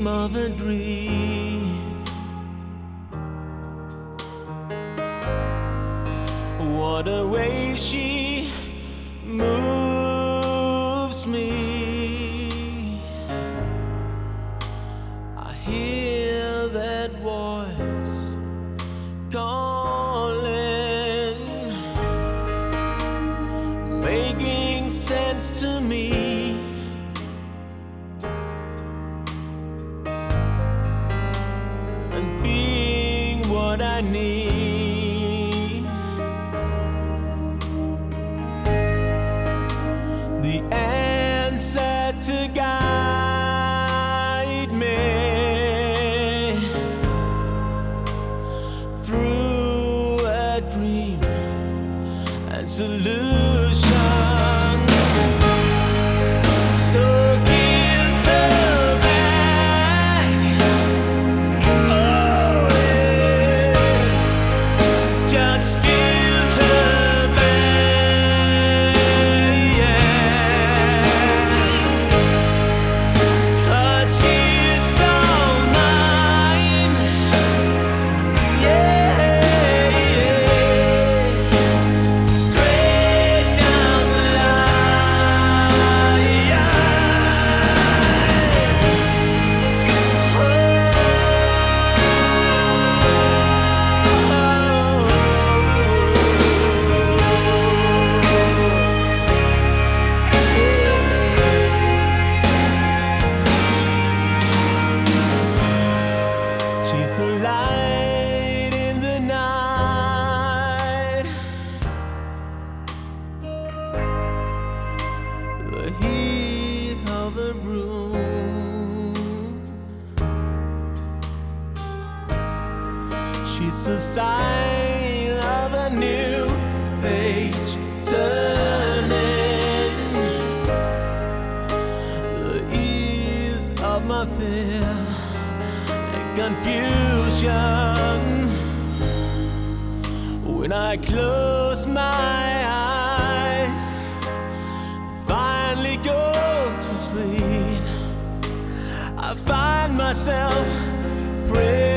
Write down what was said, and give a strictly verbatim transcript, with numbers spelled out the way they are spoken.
of a dream. What a way she moves me. I hear that voice calling, making sense to me. And being what I need. The answer to guide me through a dream and solution. So give her back. Oh, yeah. Just give her back, yeah. 'Cause she's all mine, yeah, yeah. Straight down the line, yeah. She's the light in the night, the heat of a room. She's the sign of a new page turning, the ease of my fear and confusion. When I close my eyes, finally go to sleep, I find myself praying.